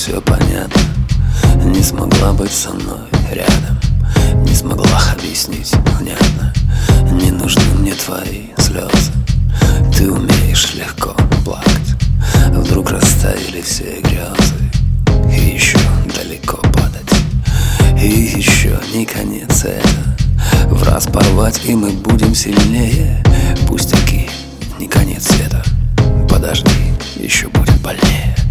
все понятно. Не смогла быть со мной рядом, не смогла объяснить внятно. Не нужны мне твои слезы, ты умеешь легко плакать. Вдруг растаяли все грезы, и еще далеко падать. И еще не конец это, в раз порвать, и мы будем сильнее. Пустяки, не конец света, подожди, еще будет больнее.